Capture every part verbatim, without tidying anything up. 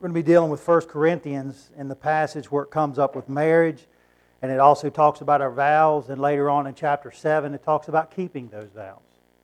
We're going to be dealing with First Corinthians in the passage where it comes up with marriage, and it also talks about our vows, and later on in chapter seven it talks about keeping those vows.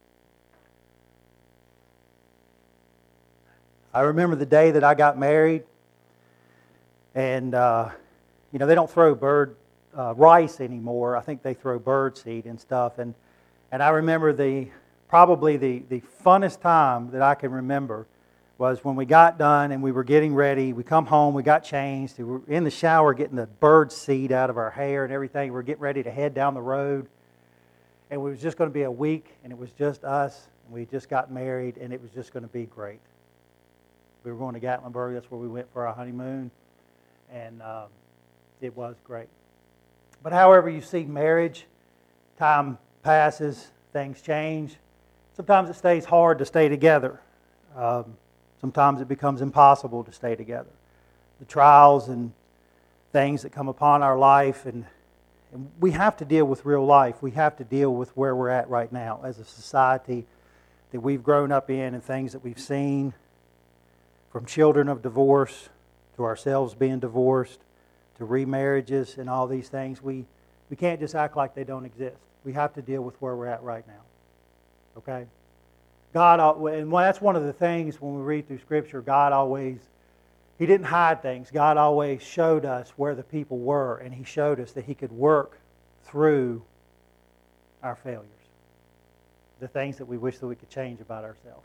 I remember the day that I got married, and uh, you know, they don't throw bird uh, rice anymore. I think they throw bird seed and stuff, and and I remember the probably the, the funnest time that I can remember was when we got done and we were getting ready. We come home, we got changed, we were in the shower getting the bird seed out of our hair and everything. We were getting ready to head down the road. And it was just going to be a week, and it was just us. And we just got married, and it was just going to be great. We were going to Gatlinburg. That's where we went for our honeymoon. And um, it was great. But however you see marriage, time passes, things change. Sometimes it stays hard to stay together. Um, Sometimes it becomes impossible to stay together. The trials and things that come upon our life, and, and we have to deal with real life. We have to deal with where we're at right now as a society that we've grown up in, and things that we've seen, from children of divorce to ourselves being divorced to remarriages and all these things. We, we can't just act like they don't exist. We have to deal with where we're at right now. Okay? God, and that's one of the things when we read through Scripture, God always, He didn't hide things. God always showed us where the people were, and He showed us that He could work through our failures, the things that we wish that we could change about ourselves.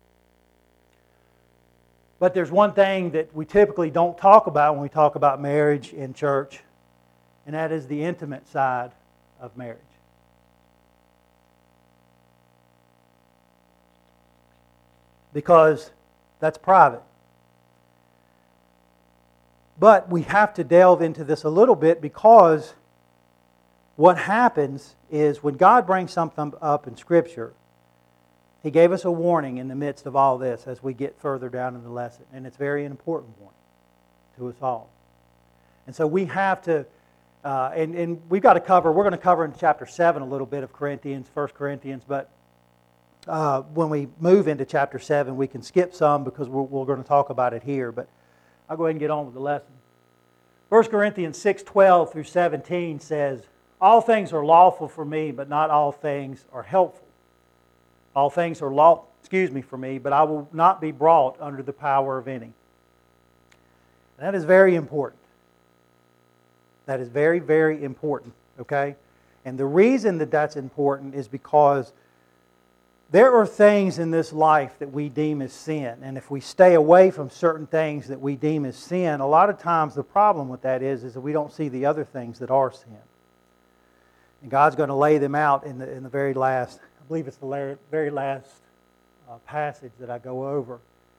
But there's one thing that we typically don't talk about when we talk about marriage in church, and that is the intimate side of marriage. Because that's private. But we have to delve into this a little bit, because what happens is when God brings something up in Scripture, He gave us a warning in the midst of all this as we get further down in the lesson. And it's a very important one to us all. And so we have to, uh, and, and we've got to cover, we're going to cover in chapter seven a little bit of Corinthians, First Corinthians, but Uh, when we move into chapter seven, we can skip some because we're, we're going to talk about it here. But I'll go ahead and get on with the lesson. First Corinthians six twelve through seventeen says, "All things are lawful for me, but not all things are helpful. All things are law, excuse me, for me, but I will not be brought under the power of any." That is very important. That is very, very important. Okay, and the reason that that's important is because there are things in this life that we deem as sin, and if we stay away from certain things that we deem as sin, a lot of times the problem with that is, is that we don't see the other things that are sin. And God's going to lay them out in the in the very last, I believe it's the very last uh, passage that I go over.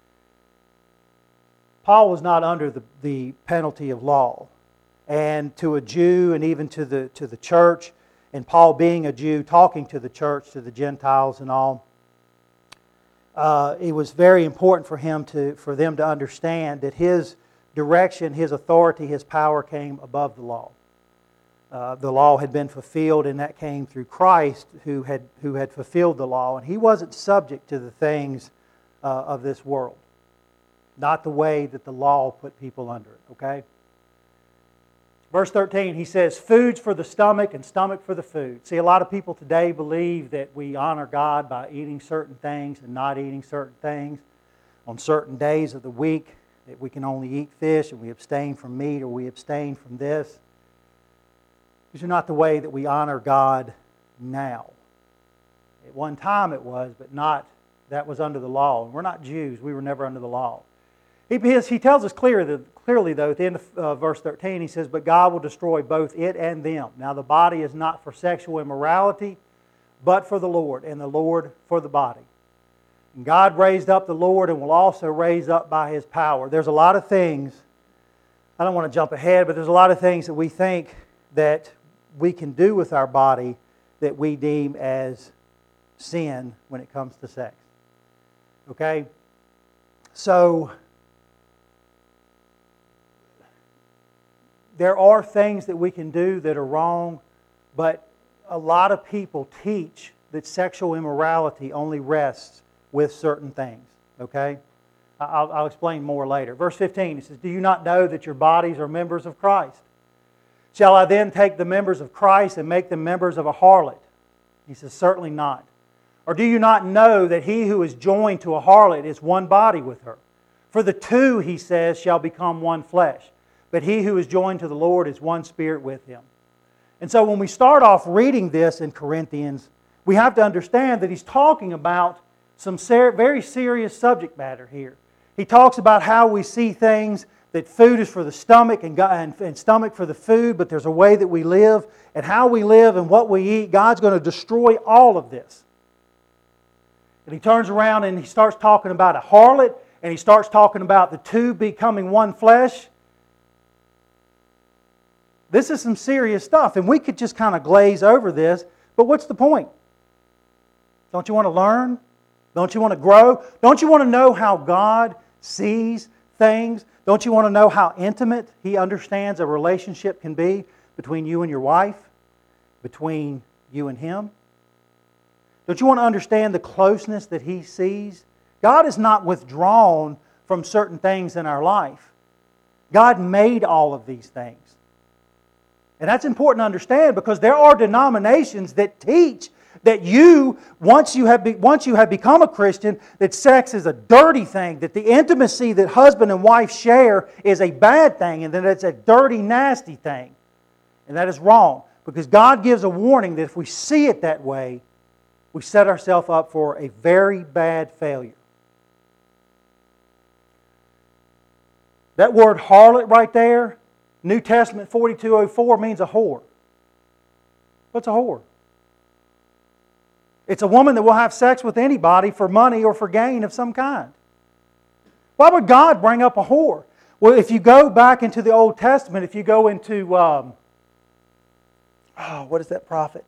Paul was not under the, the penalty of law, and to a Jew and even to the to the church, and Paul being a Jew, talking to the church, to the Gentiles and all, uh, it was very important for him to, for them to understand that his direction, his authority, his power came above the law. Uh, the law had been fulfilled, and that came through Christ, who had who had fulfilled the law, and he wasn't subject to the things uh, of this world, not the way that the law put people under it. Okay. Verse thirteen, he says, "Food's for the stomach and stomach for the food." See, a lot of people today believe that we honor God by eating certain things and not eating certain things. On certain days of the week, that we can only eat fish and we abstain from meat, or we abstain from this. These are not the way that we honor God now. At one time it was, but not, that was under the law. And we're not Jews. We were never under the law. He, he tells us clearly, clearly, though, at the end of uh, verse thirteen, he says, "But God will destroy both it and them." Now, the body is not for sexual immorality, but for the Lord, and the Lord for the body. And God raised up the Lord and will also raise up by His power. There's a lot of things, I don't want to jump ahead, but there's a lot of things that we think that we can do with our body that we deem as sin when it comes to sex. Okay? So, there are things that we can do that are wrong, but a lot of people teach that sexual immorality only rests with certain things, okay? I'll, I'll explain more later. Verse fifteen, it says, do you not know that your bodies are members of Christ? Shall I then take the members of Christ and make them members of a harlot? He says, certainly not. Or do you not know that he who is joined to a harlot is one body with her? For the two, he says, shall become one flesh. But he who is joined to the Lord is one spirit with him. And so when we start off reading this in Corinthians, we have to understand that he's talking about some ser- very serious subject matter here. He talks about how we see things, that food is for the stomach and, God, and, and stomach for the food, but there's a way that we live, and how we live and what we eat. God's going to destroy all of this. And he turns around and he starts talking about a harlot, and he starts talking about the two becoming one flesh. This is some serious stuff, and we could just kind of glaze over this, but what's the point? Don't you want to learn? Don't you want to grow? Don't you want to know how God sees things? Don't you want to know how intimate He understands a relationship can be between you and your wife? Between you and Him? Don't you want to understand the closeness that He sees? God is not withdrawn from certain things in our life. God made all of these things. And that's important to understand, because there are denominations that teach that you, once you have be, once you have become a Christian, that sex is a dirty thing, that the intimacy that husband and wife share is a bad thing, and that it's a dirty, nasty thing. And that is wrong, because God gives a warning that if we see it that way, we set ourselves up for a very bad failure. That word harlot right there, New Testament forty-two oh four, means a whore. What's a whore? It's a woman that will have sex with anybody for money or for gain of some kind. Why would God bring up a whore? Well, if you go back into the Old Testament, if you go into, um, oh, what is that prophet?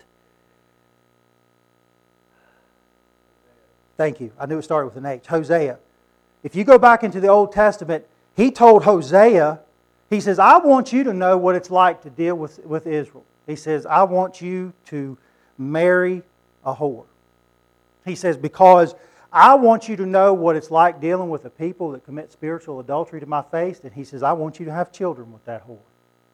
Thank you. I knew it started with an H. Hosea. If you go back into the Old Testament, he told Hosea, he says, I want you to know what it's like to deal with, with Israel. He says, I want you to marry a whore. He says, because I want you to know what it's like dealing with a people that commit spiritual adultery to my face. And he says, I want you to have children with that whore.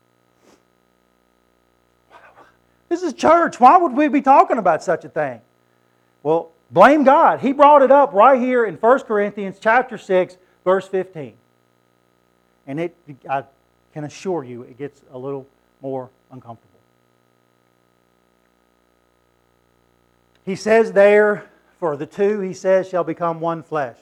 This is church. Why would we be talking about such a thing? Well, blame God. He brought it up right here in First Corinthians chapter six, verse fifteen. And it, I can assure you, it gets a little more uncomfortable. He says there, for the two, he says, shall become one flesh.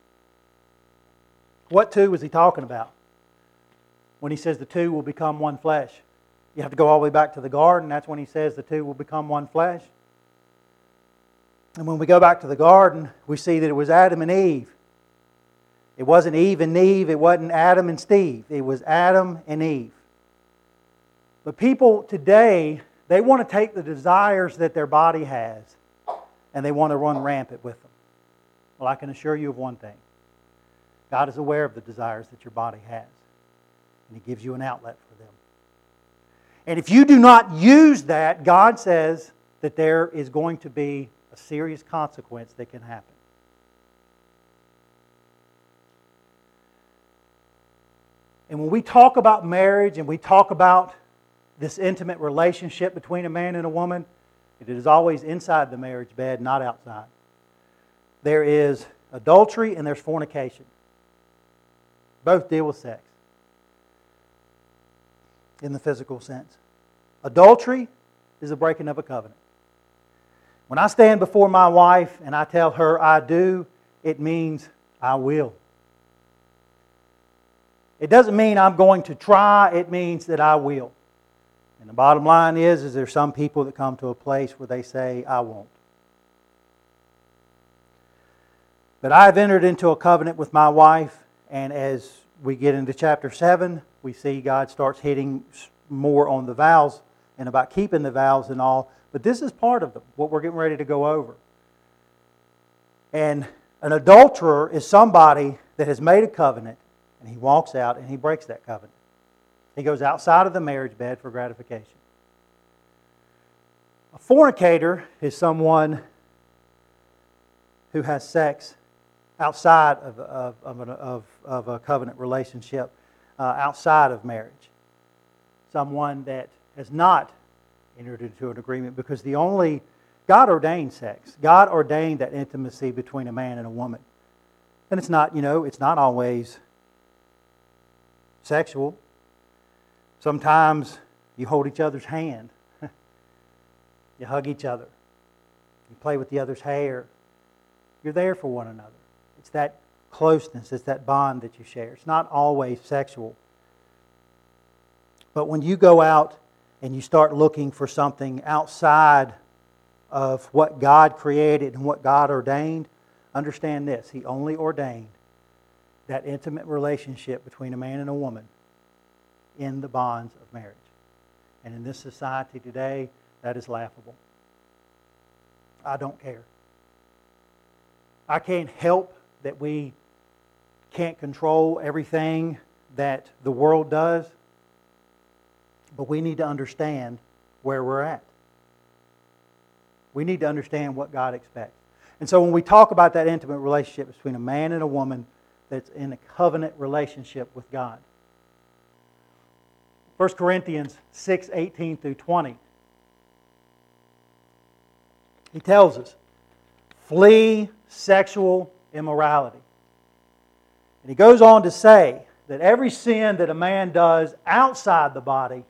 What two was he talking about when he says the two will become one flesh? You have to go all the way back to the garden. That's when he says the two will become one flesh. And when we go back to the garden, we see that it was Adam and Eve. It wasn't Eve and Eve. It wasn't Adam and Steve. It was Adam and Eve. But people today, they want to take the desires that their body has and they want to run rampant with them. Well, I can assure you of one thing. God is aware of the desires that your body has, and He gives you an outlet for them. And if you do not use that, God says that there is going to be a serious consequence that can happen. And when we talk about marriage and we talk about this intimate relationship between a man and a woman, it is always inside the marriage bed, not outside. There is adultery and there's fornication. Both deal with sex in the physical sense. Adultery is a breaking of a covenant. When I stand before my wife and I tell her I do, it means I will. It doesn't mean I'm going to try, it means that I will. And the bottom line is, is there's some people that come to a place where they say, I won't. But I've entered into a covenant with my wife, and as we get into chapter seven, we see God starts hitting more on the vows and about keeping the vows and all. But this is part of them, what we're getting ready to go over. And an adulterer is somebody that has made a covenant, and he walks out and he breaks that covenant. He goes outside of the marriage bed for gratification. A fornicator is someone who has sex outside of, of, of, an, of, of a covenant relationship, uh, outside of marriage. Someone that has not entered into an agreement, because the only, God ordained sex. God ordained that intimacy between a man and a woman. And it's not, you know, it's not always sexual. Sometimes you hold each other's hand. You hug each other. You play with the other's hair. You're there for one another. It's that closeness, it's that bond that you share. It's not always sexual. But when you go out and you start looking for something outside of what God created and what God ordained, understand this: He only ordained that intimate relationship between a man and a woman in the bonds of marriage. And in this society today, that is laughable. I don't care. I can't help that we can't control everything that the world does, but we need to understand where we're at. We need to understand what God expects. And so when we talk about that intimate relationship between a man and a woman that's in a covenant relationship with God, First Corinthians six, eighteen through twenty, he tells us, flee sexual immorality. And he goes on to say that every sin that a man does outside the body,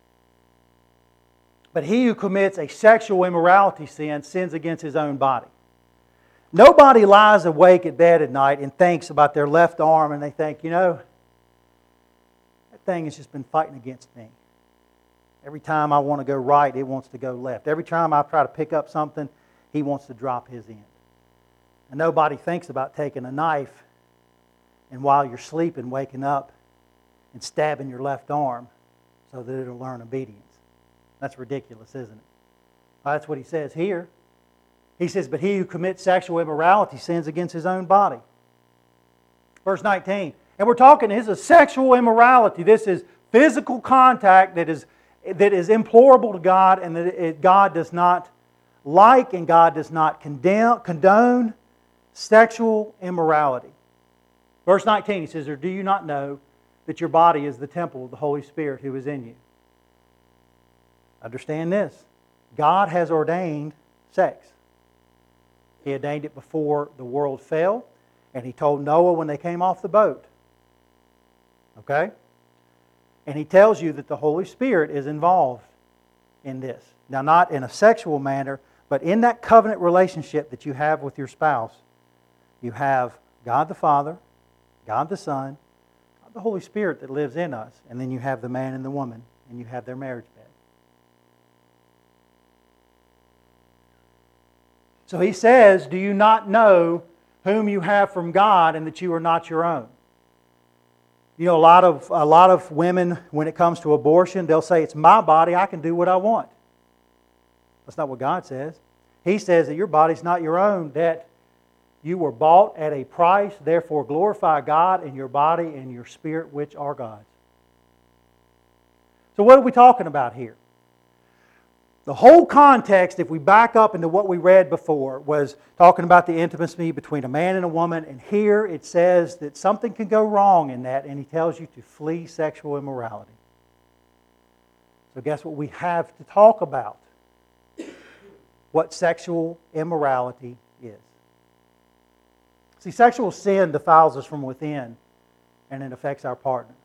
but he who commits a sexual immorality sin sins against his own body. Nobody lies awake at bed at night and thinks about their left arm and they think, you know, that thing has just been fighting against me. Every time I want to go right, it wants to go left. Every time I try to pick up something, he wants to drop his end. And nobody thinks about taking a knife and while you're sleeping, waking up and stabbing your left arm so that it'll learn obedience. That's ridiculous, isn't it? Well, that's what he says here. He says, but he who commits sexual immorality sins against his own body. Verse nineteen. And we're talking, this is sexual immorality. This is physical contact that is, that is implorable to God and that it, God does not like and God does not condemn, condone sexual immorality. Verse nineteen, he says, or do you not know that your body is the temple of the Holy Spirit who is in you? Understand this. God has ordained sex. He ordained it before the world fell, and He told Noah when they came off the boat. Okay? And He tells you that the Holy Spirit is involved in this. Now, not in a sexual manner, but in that covenant relationship that you have with your spouse. You have God the Father, God the Son, God the Holy Spirit that lives in us, and then you have the man and the woman, and you have their marriage bed. So he says, do you not know whom you have from God and that you are not your own? You know, a lot of a lot of women, when it comes to abortion, they'll say, it's my body, I can do what I want. That's not what God says. He says that your body's not your own, that you were bought at a price, therefore glorify God in your body and your spirit, which are God's. So what are we talking about here? The whole context, if we back up into what we read before, was talking about the intimacy between a man and a woman. And here it says that something can go wrong in that, and he tells you to flee sexual immorality. So guess what we have to talk about? What sexual immorality is. See, sexual sin defiles us from within, and it affects our partner.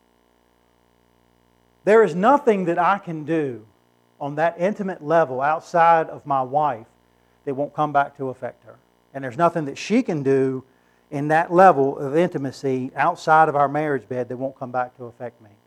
There is nothing that I can do on that intimate level outside of my wife that won't come back to affect her. And there's nothing that she can do in that level of intimacy outside of our marriage bed that won't come back to affect me.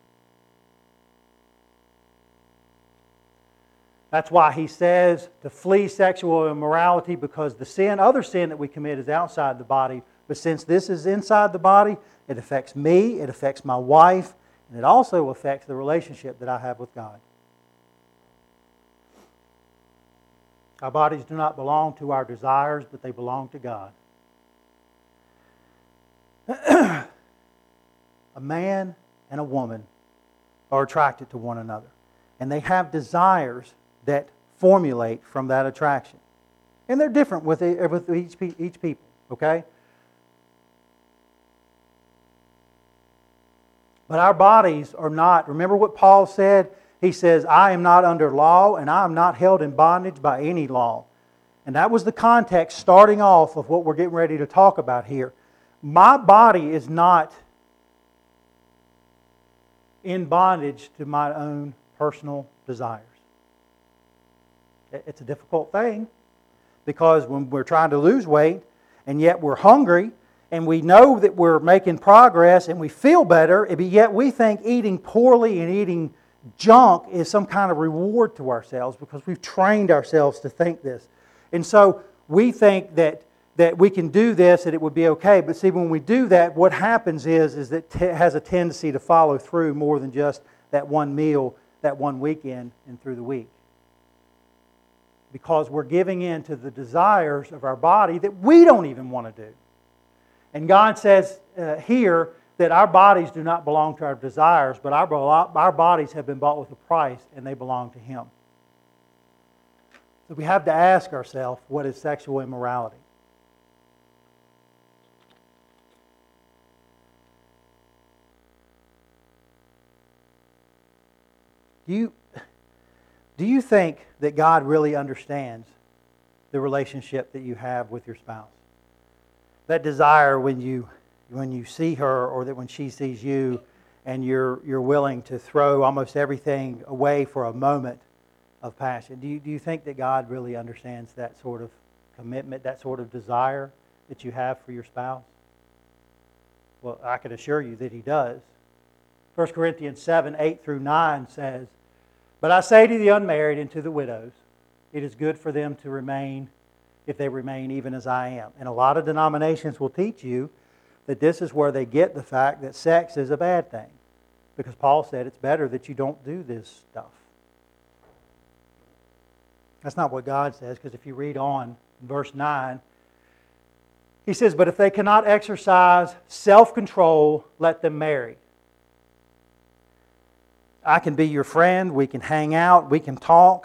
That's why he says to flee sexual immorality, because the sin, other sin that we commit is outside the body. But since this is inside the body, it affects me, it affects my wife, and it also affects the relationship that I have with God. Our bodies do not belong to our desires, but they belong to God. A man and a woman are attracted to one another. And they have desires that formulate from that attraction. And they're different with each, each people, okay? But our bodies are not. Remember what Paul said? He says, I am not under law and I am not held in bondage by any law. And that was the context starting off of what we're getting ready to talk about here. My body is not in bondage to my own personal desires. It's a difficult thing because when we're trying to lose weight and yet we're hungry and we know that we're making progress and we feel better, but yet we think eating poorly and eating junk is some kind of reward to ourselves because we've trained ourselves to think this. And so we think that, that we can do this and it would be okay. But see, when we do that, what happens is, is that it has a tendency to follow through more than just that one meal, that one weekend, and through the week. Because we're giving in to the desires of our body that we don't even want to do. And God says uh, here that our bodies do not belong to our desires, but our, our bodies have been bought with a price and they belong to Him. So we have to ask ourselves, what is sexual immorality? Do you, do you think that God really understands the relationship that you have with your spouse? That desire when you when you see her or that when she sees you and you're you're willing to throw almost everything away for a moment of passion. Do you, do you think that God really understands that sort of commitment, that sort of desire that you have for your spouse? Well, I can assure you that He does. First Corinthians seven, eight through nine says, But I say to the unmarried and to the widows, it is good for them to remain if they remain even as I am. And a lot of denominations will teach you that this is where they get the fact that sex is a bad thing. Because Paul said it's better that you don't do this stuff. That's not what God says, because if you read on in verse nine, he says, But if they cannot exercise self-control, let them marry. I can be your friend, we can hang out, we can talk.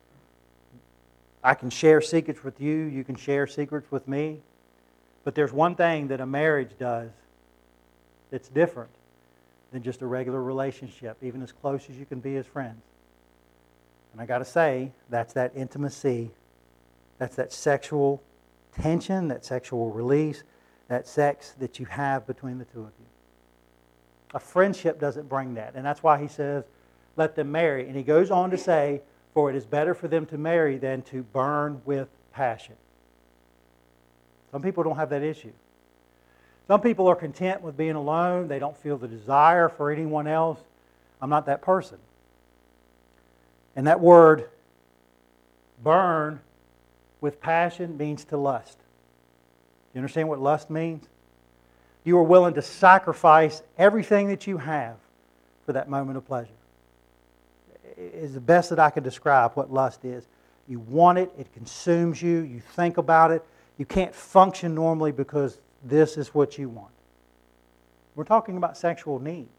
I can share secrets with you, you can share secrets with me. But there's one thing that a marriage does that's different than just a regular relationship, even as close as you can be as friends. And I got to say, that's that intimacy, that's that sexual tension, that sexual release, that sex that you have between the two of you. A friendship doesn't bring that. And that's why he says, let them marry. And he goes on to say, for it is better for them to marry than to burn with passion. Some people don't have that issue. Some people are content with being alone. They don't feel the desire for anyone else. I'm not that person. And that word, burn with passion, means to lust. You understand what lust means? You are willing to sacrifice everything that you have for that moment of pleasure. It's the best that I can describe what lust is. You want it, it consumes you, you think about it. You can't function normally because this is what you want. We're talking about sexual needs.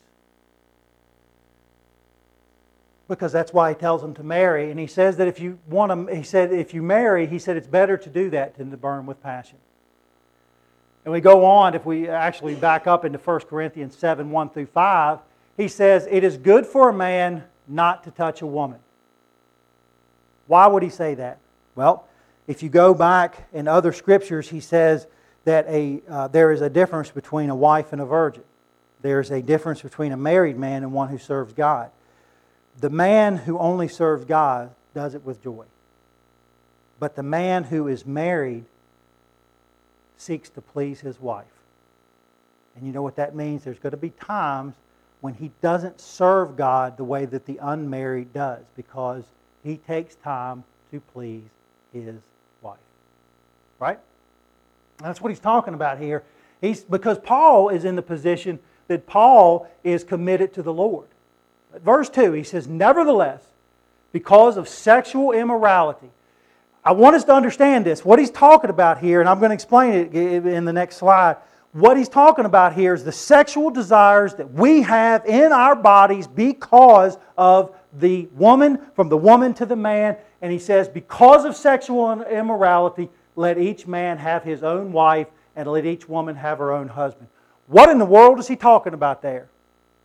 Because that's why he tells them to marry. And he says that if you want to, he said if you marry, he said it's better to do that than to burn with passion. And we go on, if we actually back up into First Corinthians seven, one through five, he says, it is good for a man not to touch a woman. Why would he say that? Well, if you go back in other scriptures, he says that a uh, there is a difference between a wife and a virgin. There is a difference between a married man and one who serves God. The man who only serves God does it with joy. But the man who is married seeks to please his wife. And you know what that means? There's going to be times when he doesn't serve God the way that the unmarried does, because he takes time to please his wife. Right? That's what he's talking about here. He's, because Paul is in the position that Paul is committed to the Lord. Verse two, he says, nevertheless, because of sexual immorality. I want us to understand this. What he's talking about here, and I'm going to explain it in the next slide. What he's talking about here is the sexual desires that we have in our bodies because of the woman, from the woman to the man. And he says, because of sexual immorality, let each man have his own wife and let each woman have her own husband. What in the world is he talking about there?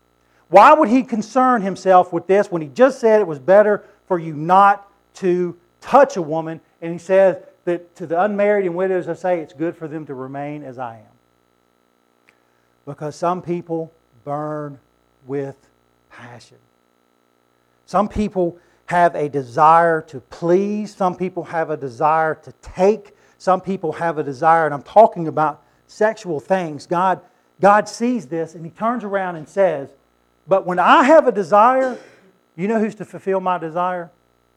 Why would he concern himself with this when he just said it was better for you not to touch a woman? And he says that to the unmarried and widows, I say it's good for them to remain as I am. Because some people burn with passion. Some people have a desire to please. Some people have a desire to take. Some people have a desire, and I'm talking about sexual things. God, God sees this and He turns around and says, but when I have a desire, you know who's to fulfill my desire?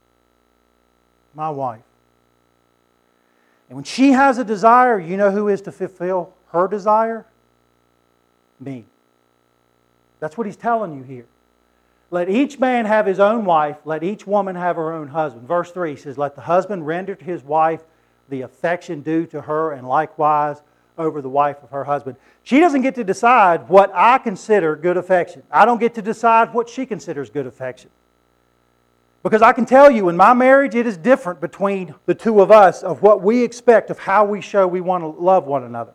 My wife. And when she has a desire, you know who is to fulfill her desire? Me. That's what He's telling you here. Let each man have his own wife, let each woman have her own husband. Verse three says, let the husband render to his wife the affection due to her, and likewise over the wife of her husband. She doesn't get to decide what I consider good affection. I don't get to decide what she considers good affection. Because I can tell you, in my marriage, it is different between the two of us of what we expect of how we show we want to love one another.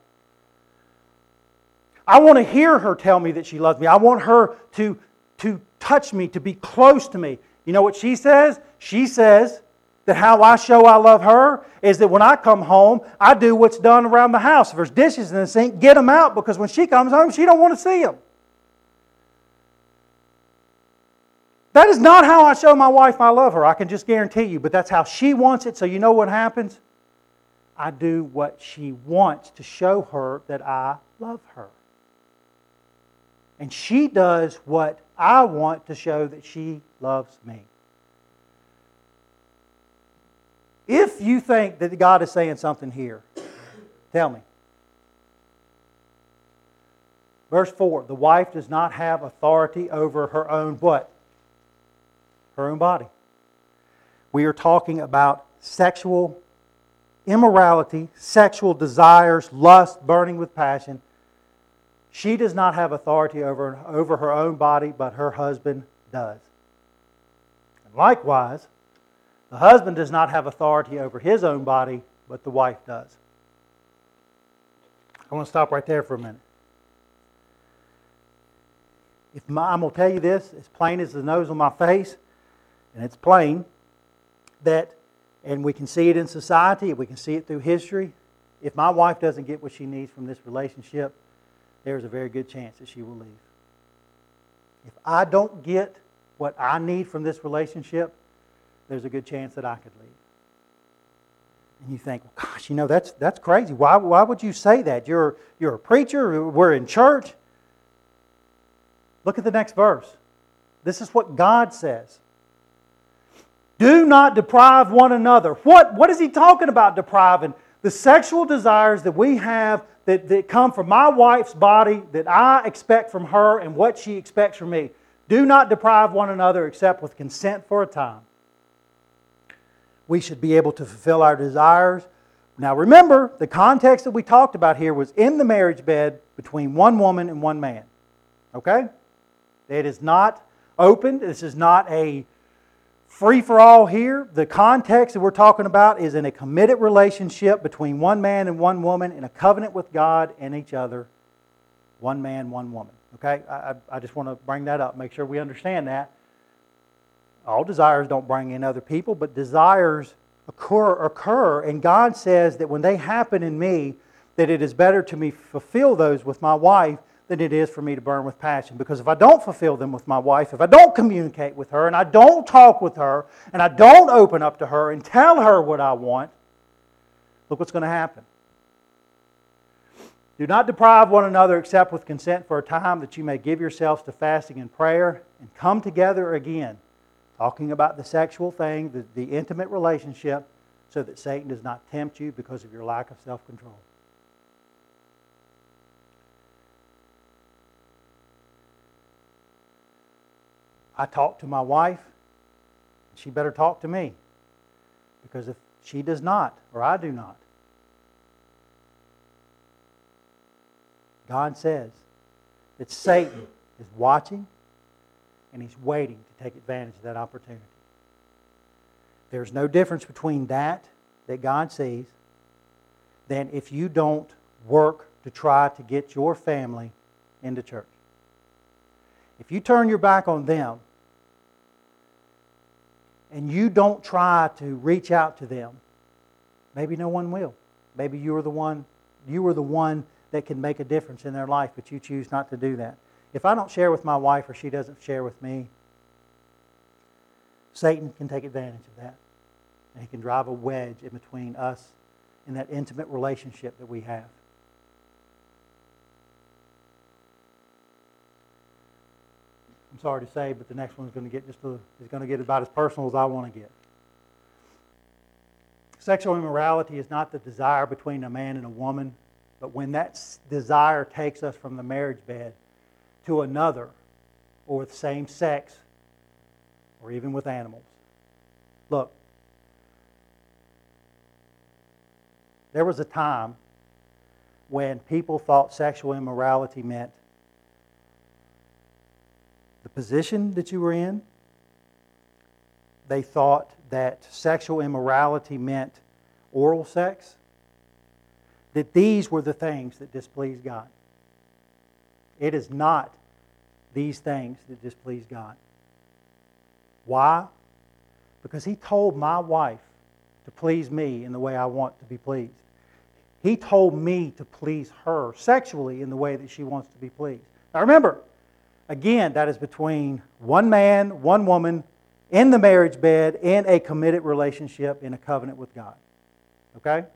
I want to hear her tell me that she loves me. I want her to, to touch me, to be close to me. You know what she says? She says that how I show I love her is that when I come home, I do what's done around the house. If there's dishes in the sink, get them out, because when she comes home, she don't want to see them. That is not how I show my wife I love her, I can just guarantee you, but that's how she wants it, so you know what happens? I do what she wants to show her that I love her. And she does what I want to show that she loves me. If you think that God is saying something here, tell me. Verse four, the wife does not have authority over her own what? Her own body. We are talking about sexual immorality, sexual desires, lust, burning with passion. She does not have authority over, over her own body, but her husband does. And likewise, the husband does not have authority over his own body, but the wife does. I want to stop right there for a minute. If my, I'm going to tell you this, as plain as the nose on my face, and it's plain, that, and we can see it in society, we can see it through history, if my wife doesn't get what she needs from this relationship, there's a very good chance that she will leave. If I don't get what I need from this relationship, there's a good chance that I could leave. And you think, well, gosh, you know, that's that's crazy. Why, why would you say that? You're, you're a preacher, we're in church. Look at the next verse. This is what God says. Do not deprive one another. What, what is He talking about depriving? The sexual desires that we have that, that come from my wife's body, that I expect from her and what she expects from me. Do not deprive one another except with consent for a time. We should be able to fulfill our desires. Now remember, the context that we talked about here was in the marriage bed between one woman and one man. Okay? It is not open. This is not a free-for-all here. The context that we're talking about is in a committed relationship between one man and one woman in a covenant with God and each other. One man, one woman. Okay? I, I just want to bring that up, make sure we understand that. All desires don't bring in other people, but desires occur, occur, and God says that when they happen in me, that it is better to me fulfill those with my wife than it is for me to burn with passion. Because if I don't fulfill them with my wife, if I don't communicate with her, and I don't talk with her, and I don't open up to her and tell her what I want, look what's going to happen. Do not deprive one another except with consent for a time, that you may give yourselves to fasting and prayer and come together again. Talking about the sexual thing, the, the intimate relationship, so that Satan does not tempt you because of your lack of self-control. I talk to my wife, she better talk to me. Because if she does not, or I do not, God says that Satan is watching and he's waiting to take advantage of that opportunity. There's no difference between that that God sees than if you don't work to try to get your family into church. If you turn your back on them and you don't try to reach out to them, maybe no one will. Maybe you are the one, you are the one that can make a difference in their life, but you choose not to do that. If I don't share with my wife or she doesn't share with me, Satan can take advantage of that. And he can drive a wedge in between us and that intimate relationship that we have. I'm sorry to say, but the next one's going to get just a, is going to get about as personal as I want to get. Sexual immorality is not the desire between a man and a woman, but when that desire takes us from the marriage bed to another, or with same sex, or even with animals. Look, there was a time when people thought sexual immorality meant the position that you were in. They thought that sexual immorality meant oral sex. That these were the things that displeased God. It is not these things that displease God. Why? Because He told my wife to please me in the way I want to be pleased. He told me to please her sexually in the way that she wants to be pleased. Now remember, again, that is between one man, one woman, in the marriage bed, in a committed relationship, in a covenant with God. Okay?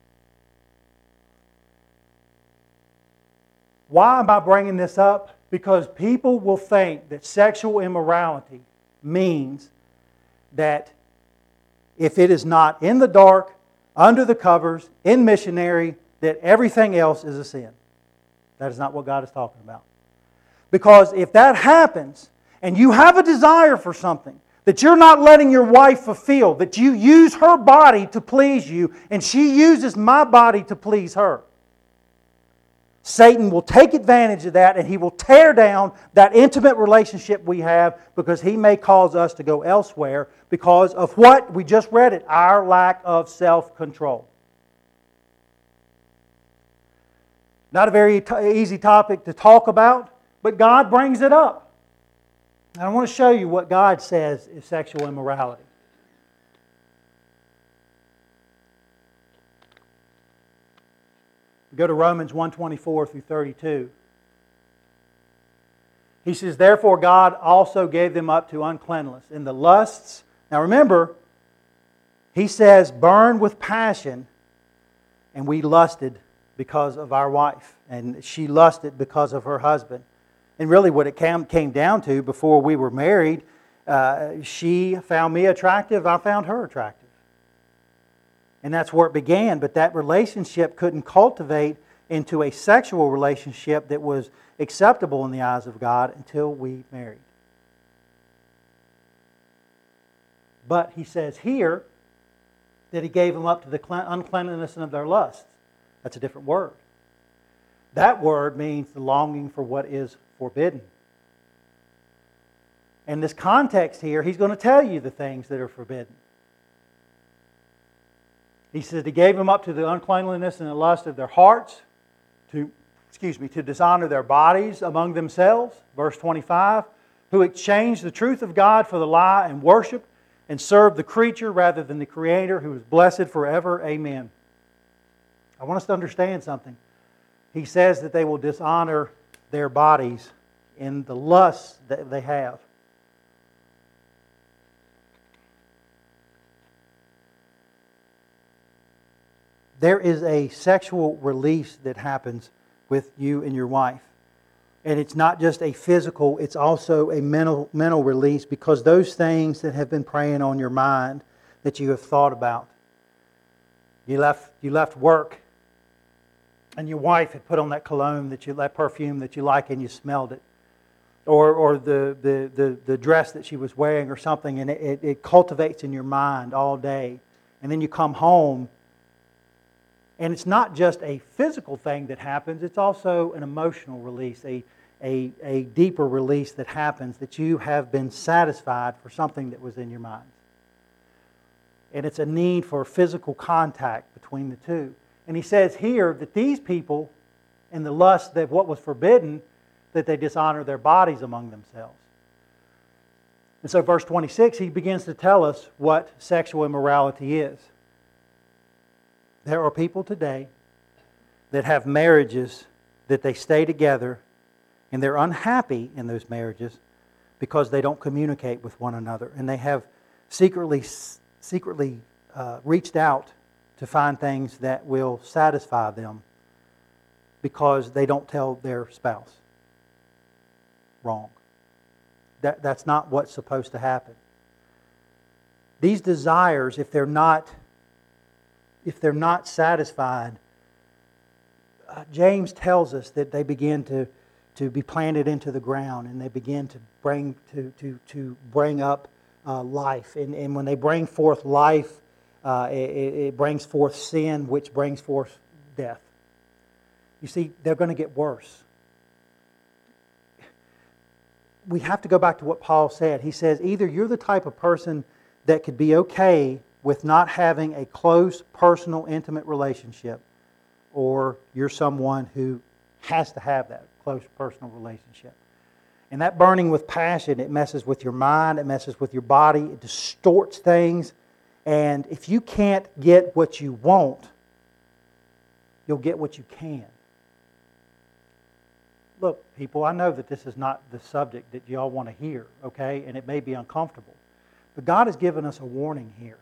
Why am I bringing this up? Because people will think that sexual immorality means that if it is not in the dark, under the covers, in missionary, that everything else is a sin. That is not what God is talking about. Because if that happens, and you have a desire for something that you're not letting your wife fulfill, that you use her body to please you, and she uses my body to please her, Satan will take advantage of that and he will tear down that intimate relationship we have, because he may cause us to go elsewhere because of what? We just read it, our lack of self-control. Not a very t- easy topic to talk about, but God brings it up. And I want to show you what God says is sexual immorality. Go to Romans one twenty-four through thirty-two. He says, therefore God also gave them up to uncleanness in the lusts. Now remember, he says, burn with passion, and we lusted because of our wife. And she lusted because of her husband. And really what it came, came down to before we were married, uh, she found me attractive, I found her attractive. And that's where it began, but that relationship couldn't cultivate into a sexual relationship that was acceptable in the eyes of God until we married. But he says here that he gave them up to the uncleanness of their lusts. That's a different word. That word means the longing for what is forbidden. In this context here, he's going to tell you the things that are forbidden. He says he gave them up to the uncleanliness and the lust of their hearts, to, excuse me, to dishonor their bodies among themselves. Verse twenty-five, who exchanged the truth of God for the lie and worship and served the creature rather than the Creator, who is blessed forever. Amen. I want us to understand something. He says that they will dishonor their bodies in the lusts that they have. There is a sexual release that happens with you and your wife. And it's not just a physical, it's also a mental mental release, because those things that have been preying on your mind that you have thought about. You left you left work and your wife had put on that cologne, that you that perfume that you like, and you smelled it. Or or the the, the, the dress that she was wearing or something, and it, it cultivates in your mind all day. And then you come home. And it's not just a physical thing that happens, it's also an emotional release, a, a, a deeper release that happens, that you have been satisfied for something that was in your mind. And it's a need for physical contact between the two. And he says here that these people, in the lust of what was forbidden, that they dishonor their bodies among themselves. And so verse twenty-six, he begins to tell us what sexual immorality is. There are people today that have marriages that they stay together and they're unhappy in those marriages because they don't communicate with one another. And they have secretly, secretly uh, reached out to find things that will satisfy them because they don't tell their spouse. Wrong. That, that's not what's supposed to happen. These desires, if they're not, if they're not satisfied, uh, James tells us that they begin to, to be planted into the ground, and they begin to bring to to to bring up uh, life. And, and when they bring forth life, uh, it, it brings forth sin, which brings forth death. You see, they're going to get worse. We have to go back to what Paul said. He says, either you're the type of person that could be okay with not having a close, personal, intimate relationship, or you're someone who has to have that close, personal relationship. And that burning with passion, it messes with your mind, it messes with your body, it distorts things. And if you can't get what you want, you'll get what you can. Look, people, I know that this is not the subject that you all want to hear, okay? And it may be uncomfortable. But God has given us a warning here.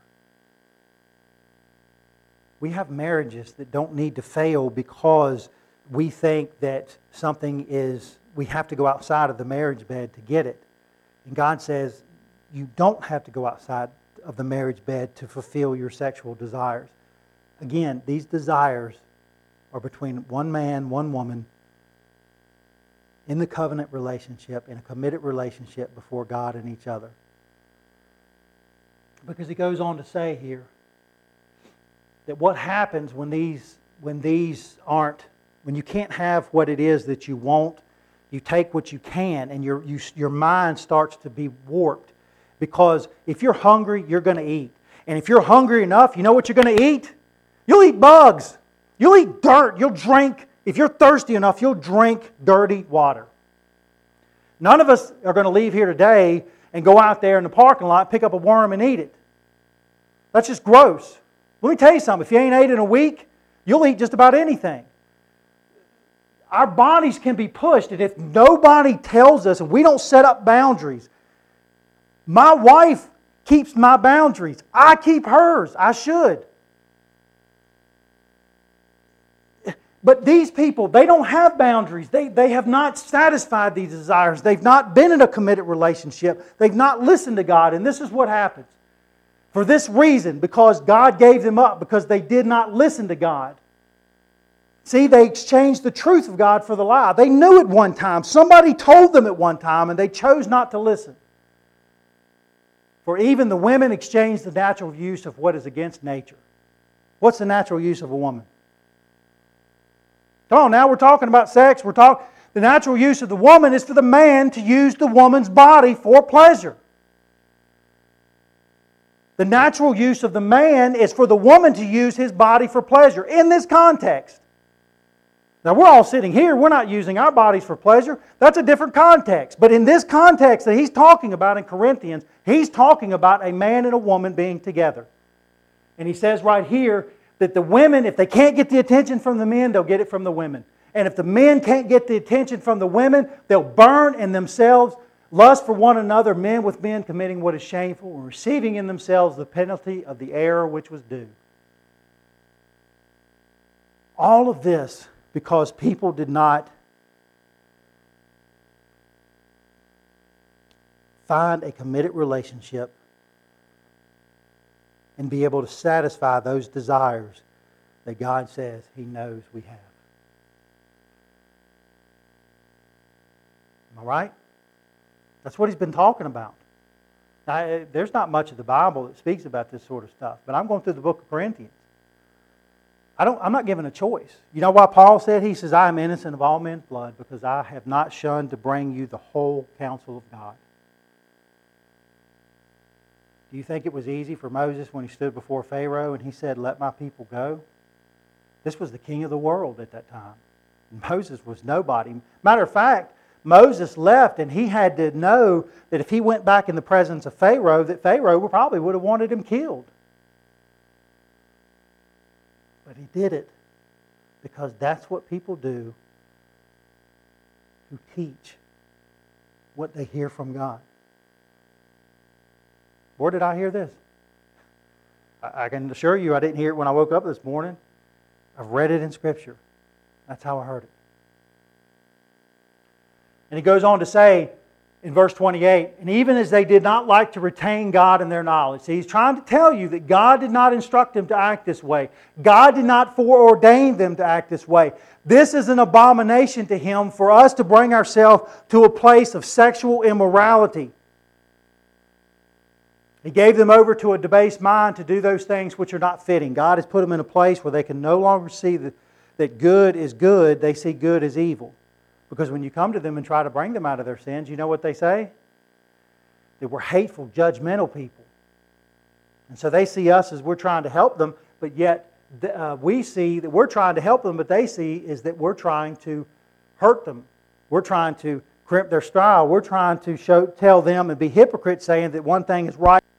We have marriages that don't need to fail because we think that something is, we have to go outside of the marriage bed to get it. And God says, you don't have to go outside of the marriage bed to fulfill your sexual desires. Again, these desires are between one man, one woman, in the covenant relationship, in a committed relationship before God and each other. Because he goes on to say here that what happens when these when these aren't, when you can't have what it is that you want, you take what you can, and your you, your mind starts to be warped. Because if you're hungry, you're going to eat. And if you're hungry enough, you know what you're going to eat? You'll eat bugs. You'll eat dirt. You'll drink. If you're thirsty enough, you'll drink dirty water. None of us are going to leave here today and go out there in the parking lot, pick up a worm and eat it. That's just gross. Let me tell you something. If you ain't ate in a week, you'll eat just about anything. Our bodies can be pushed, and if nobody tells us and we don't set up boundaries, my wife keeps my boundaries. I keep hers. I should. But these people, they don't have boundaries. They, they have not satisfied these desires. They've not been in a committed relationship. They've not listened to God. And this is what happens. For this reason, because God gave them up, because they did not listen to God. See, they exchanged the truth of God for the lie. They knew it one time. Somebody told them at one time, and they chose not to listen. For even the women exchanged the natural use of what is against nature. What's the natural use of a woman? Come on, now we're talking about sex. We're talking. The natural use of the woman is for the man to use the woman's body for pleasure. The natural use of the man is for the woman to use his body for pleasure in this context. Now we're all sitting here, we're not using our bodies for pleasure. That's a different context. But in this context that he's talking about in Corinthians, he's talking about a man and a woman being together. And he says right here that the women, if they can't get the attention from the men, they'll get it from the women. And if the men can't get the attention from the women, they'll burn in themselves lust for one another, men with men committing what is shameful, and receiving in themselves the penalty of the error which was due. All of this because people did not find a committed relationship and be able to satisfy those desires that God says He knows we have. Am I right? That's what He's been talking about. Now, there's not much of the Bible that speaks about this sort of stuff, but I'm going through the book of Corinthians. I don't, I'm not given a choice. You know why Paul said? He says, I am innocent of all men's blood because I have not shunned to bring you the whole counsel of God. Do you think it was easy for Moses when he stood before Pharaoh and he said, let my people go? This was the king of the world at that time. And Moses was nobody. Matter of fact, Moses left, and he had to know that if he went back in the presence of Pharaoh, that Pharaoh probably would have wanted him killed. But he did it because that's what people do who teach what they hear from God. Where did I hear this? I can assure you I didn't hear it when I woke up this morning. I've read it in Scripture. That's how I heard it. And he goes on to say in verse twenty-eight, and even as they did not like to retain God in their knowledge. See, he's trying to tell you that God did not instruct them to act this way. God did not foreordain them to act this way. This is an abomination to Him for us to bring ourselves to a place of sexual immorality. He gave them over to a debased mind to do those things which are not fitting. God has put them in a place where they can no longer see that, that good is good. They see good as evil. Because when you come to them and try to bring them out of their sins, you know what they say? That we're hateful, judgmental people. And so they see us as we're trying to help them, but yet uh, we see that we're trying to help them, but they see is that we're trying to hurt them. We're trying to crimp their style. We're trying to show, tell them and be hypocrites saying that one thing is right